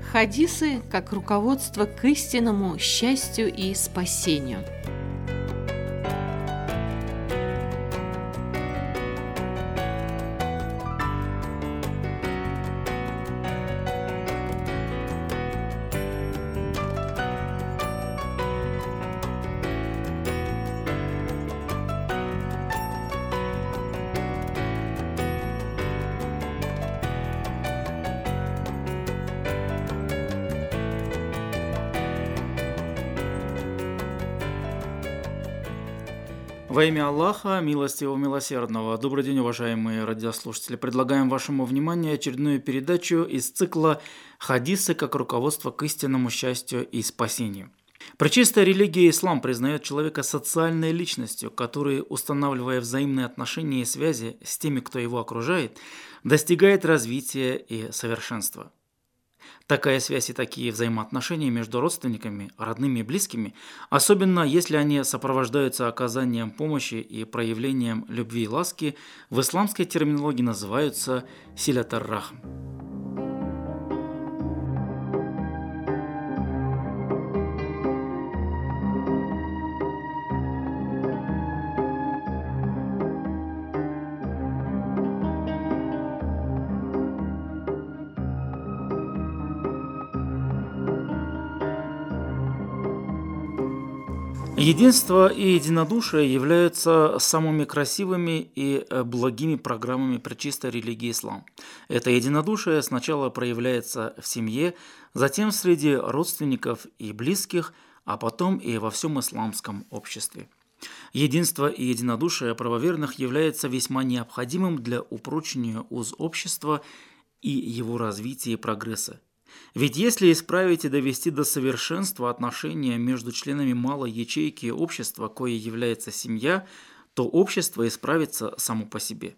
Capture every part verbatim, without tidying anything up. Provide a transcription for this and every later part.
Хадисы как руководство к истинному счастью и спасению. Во имя Аллаха, милостивого, милосердного. Добрый день, уважаемые радиослушатели. Предлагаем вашему вниманию очередную передачу из цикла «Хадисы как руководство к истинному счастью и спасению». Пречистая религия ислам признает человека социальной личностью, который, устанавливая взаимные отношения и связи с теми, кто его окружает, достигает развития и совершенства. Такая связь и такие взаимоотношения между родственниками, родными и близкими, особенно если они сопровождаются оказанием помощи и проявлением любви и ласки, в исламской терминологии называются силат ар-рахм. Единство и единодушие являются самыми красивыми и благими программами пречистой религии ислам. Это единодушие сначала проявляется в семье, затем среди родственников и близких, а потом и во всем исламском обществе. Единство и единодушие правоверных является весьма необходимым для упрочения уз общества и его развития и прогресса. Ведь если исправить и довести до совершенства отношения между членами малой ячейки общества, коей является семья, то общество исправится само по себе.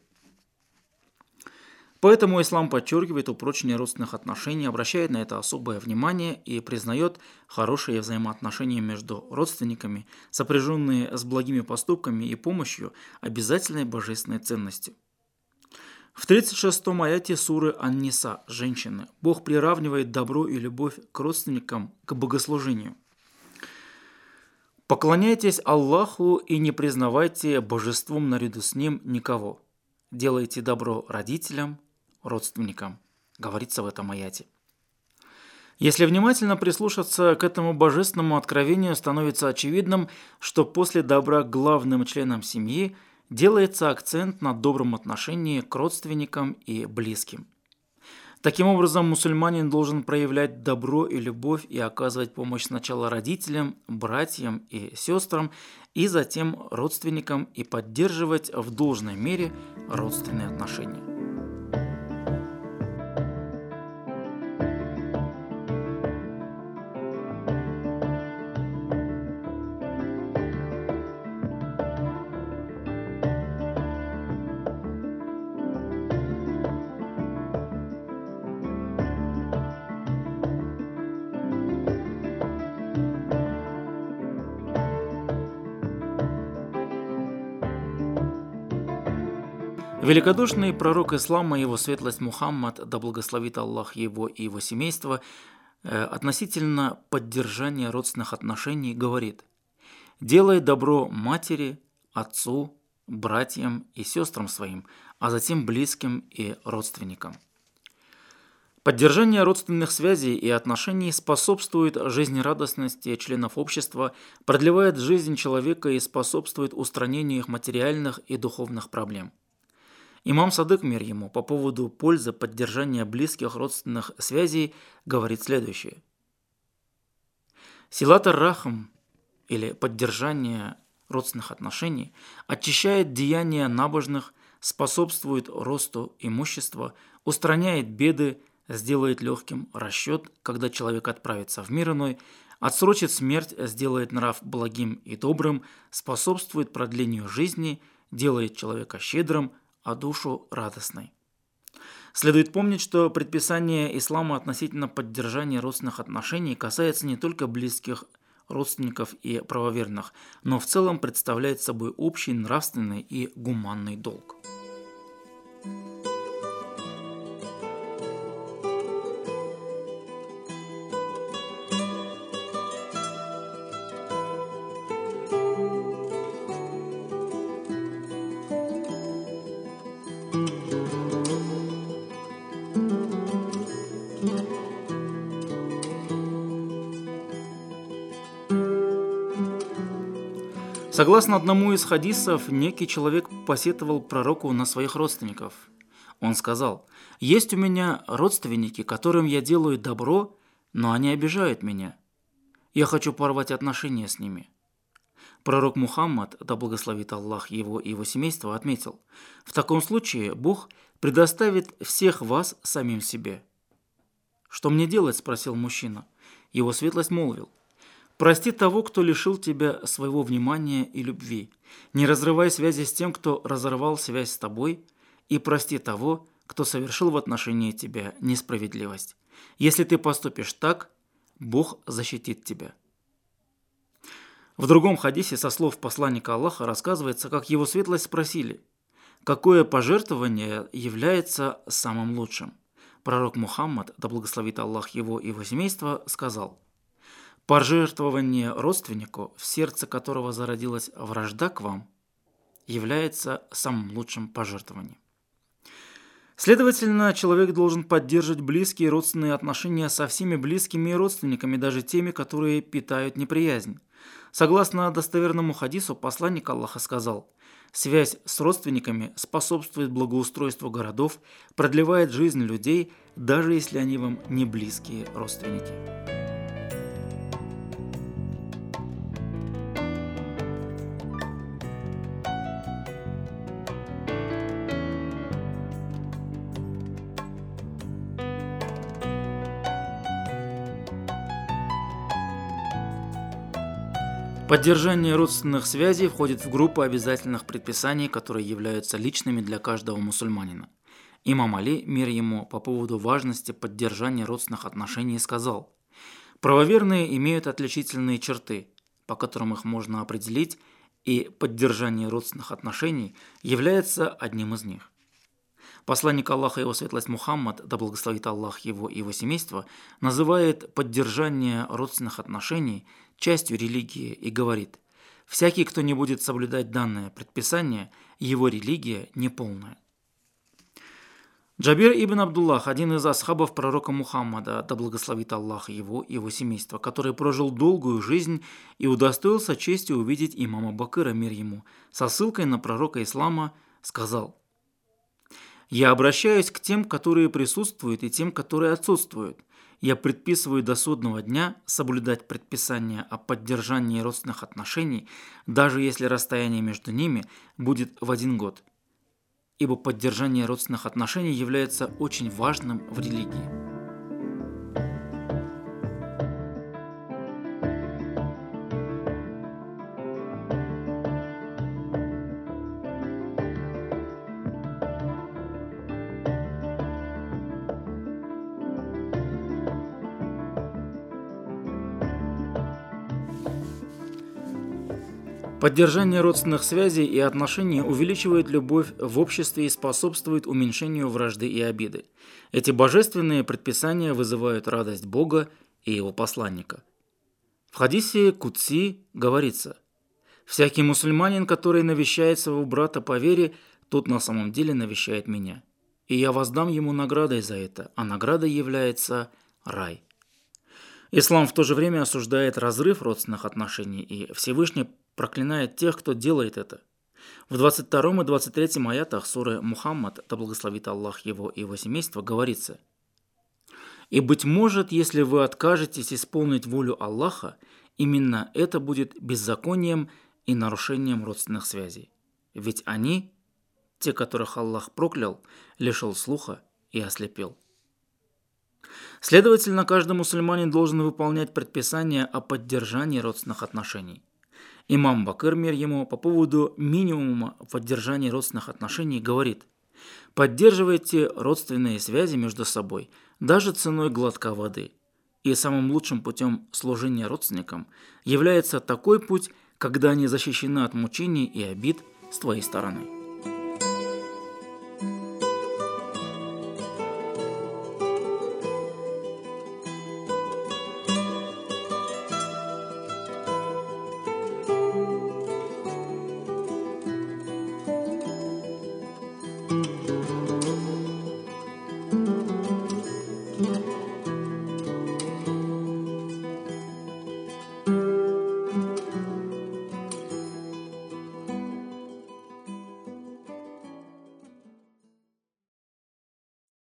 Поэтому ислам подчеркивает упрочение родственных отношений, обращает на это особое внимание и признает хорошие взаимоотношения между родственниками, сопряженные с благими поступками и помощью, обязательной божественной ценностью. В тридцать шестом аяте суры Ан-Ниса «Женщины» Бог приравнивает добро и любовь к родственникам к богослужению. «Поклоняйтесь Аллаху и не признавайте божеством наряду с Ним никого. Делайте добро родителям, родственникам», говорится в этом аяте. Если внимательно прислушаться к этому божественному откровению, становится очевидным, что после добра к главным членам семьи делается акцент на добром отношении к родственникам и близким. Таким образом, мусульманин должен проявлять добро и любовь и оказывать помощь сначала родителям, братьям и сестрам, и затем родственникам и поддерживать в должной мере родственные отношения. Великодушный пророк ислама, его светлость Мухаммад, да благословит Аллах его и его семейство, относительно поддержания родственных отношений говорит: «Делай добро матери, отцу, братьям и сестрам своим, а затем близким и родственникам». Поддержание родственных связей и отношений способствует жизнерадостности членов общества, продлевает жизнь человека и способствует устранению их материальных и духовных проблем. Имам Садык, мир ему, по поводу пользы поддержания близких родственных связей говорит следующее. Силат ар-рахм, или поддержание родственных отношений, очищает деяния набожных, способствует росту имущества, устраняет беды, сделает легким расчет, когда человек отправится в мир иной, отсрочит смерть, сделает нрав благим и добрым, способствует продлению жизни, делает человека щедрым, а душу радостной. Следует помнить, что предписание ислама относительно поддержания родственных отношений касается не только близких родственников и правоверных, но в целом представляет собой общий нравственный и гуманный долг. Согласно одному из хадисов, некий человек посетовал пророку на своих родственников. Он сказал: «Есть у меня родственники, которым я делаю добро, но они обижают меня. Я хочу порвать отношения с ними». Пророк Мухаммад, да благословит Аллах его и его семейство, отметил: «В таком случае Бог предоставит всех вас самим себе». «Что мне делать?» – спросил мужчина. Его светлость молвил: «Прости того, кто лишил тебя своего внимания и любви. Не разрывай связи с тем, кто разорвал связь с тобой, и прости того, кто совершил в отношении тебя несправедливость. Если ты поступишь так, Бог защитит тебя». В другом хадисе со слов посланника Аллаха рассказывается, как его светлость спросили: «Какое пожертвование является самым лучшим?» Пророк Мухаммад, да благословит Аллах его и его семейство, сказал: «Пожертвование родственнику, в сердце которого зародилась вражда к вам, является самым лучшим пожертвованием». Следовательно, человек должен поддерживать близкие и родственные отношения со всеми близкими и родственниками, даже теми, которые питают неприязнь. Согласно достоверному хадису, посланник Аллаха сказал: «Связь с родственниками способствует благоустройству городов, продлевает жизнь людей, даже если они вам не близкие родственники». Поддержание родственных связей входит в группу обязательных предписаний, которые являются личными для каждого мусульманина. Имам Али, мир ему, по поводу важности поддержания родственных отношений сказал: «Правоверные имеют отличительные черты, по которым их можно определить, и поддержание родственных отношений является одним из них». Посланник Аллаха, его светлость Мухаммад, да благословит Аллах его и его семейство, называет поддержание родственных отношений частью религии и говорит: «Всякий, кто не будет соблюдать данное предписание, его религия неполная». Джабир ибн Абдуллах, один из асхабов пророка Мухаммада, да благословит Аллах его и его семейство, который прожил долгую жизнь и удостоился чести увидеть имама Бакыра, мир ему, со ссылкой на пророка ислама, сказал: «Я обращаюсь к тем, которые присутствуют, и тем, которые отсутствуют. Я предписываю до судного дня соблюдать предписания о поддержании родственных отношений, даже если расстояние между ними будет в один год, ибо поддержание родственных отношений является очень важным в религии». Поддержание родственных связей и отношений увеличивает любовь в обществе и способствует уменьшению вражды и обиды. Эти божественные предписания вызывают радость Бога и его посланника. В хадисе Кудси говорится: «Всякий мусульманин, который навещает своего брата по вере, тот на самом деле навещает меня, и я воздам ему наградой за это, а наградой является рай». Ислам в то же время осуждает разрыв родственных отношений, и Всевышний проклинает тех, кто делает это. В двадцать втором и двадцать третьем аятах суры Мухаммад, да благословит Аллах его и его семейство, говорится: «И, быть может, если вы откажетесь исполнить волю Аллаха, именно это будет беззаконием и нарушением родственных связей. Ведь они, те, которых Аллах проклял, лишил слуха и ослепил». Следовательно, каждый мусульманин должен выполнять предписания о поддержании родственных отношений. Имам Бакыр, мир ему, по поводу минимума поддержания родственных отношений говорит: «Поддерживайте родственные связи между собой, даже ценой глотка воды. И самым лучшим путем служения родственникам является такой путь, когда они защищены от мучений и обид с твоей стороны».